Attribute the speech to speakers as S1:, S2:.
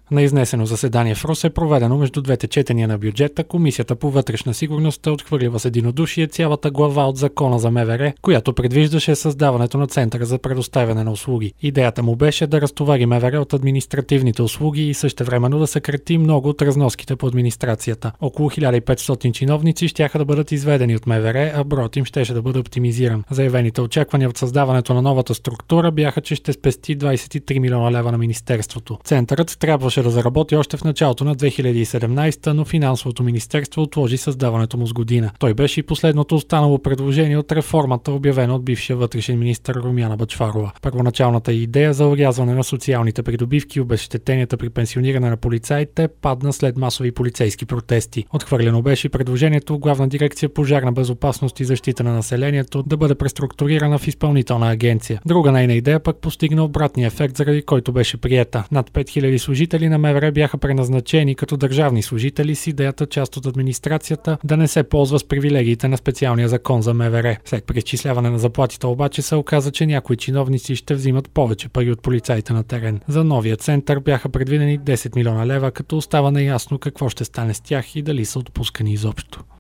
S1: На изнесено заседание в Русе, проведено между двете четения на бюджета, Комисията по вътрешна сигурност отхвърлила с единодушие цялата глава от Закона за МВР, която предвиждаше създаването на Центъра за предоставяне на услуги. Идеята му беше да разтовари МВР от административните услуги и същевременно да съкрати много от разноските по администрацията. Около 1500 чиновници щяха да бъдат изведени от МВР, а броят им щеше да бъде оптимизиран. Заявените очаквания от създаването на новата структура бяха, че ще спести 23 милиона лева на министерството. Центърът трябваше да заработи още в началото на 2017, но финансовото министерство отложи създаването му с година. Той беше и последното останало предложение от реформата, обявена от бившия вътрешен министър Румяна Бъчварова. Първоначалната идея за орязване на социалните придобивки и обезщетенията при пенсиониране на полицаите падна след масови полицейски протести. Отхвърлено беше и предложението Главна дирекция Пожарна безопасност и защита на населението да бъде преструктурирана в изпълнителна агенция. Друга нейна идея пък постигна обратния ефект, заради който беше приета. Над 5000 служители на МВР бяха преназначени като държавни служители с идеята част от администрацията да не се ползва с привилегиите на специалния закон за МВР. След преизчисляване на заплатите обаче се оказа, че някои чиновници ще взимат повече пари от полицаите на терен. За новия център бяха предвидени 10 милиона лева, като остава неясно какво ще стане с тях и дали са отпускани изобщо.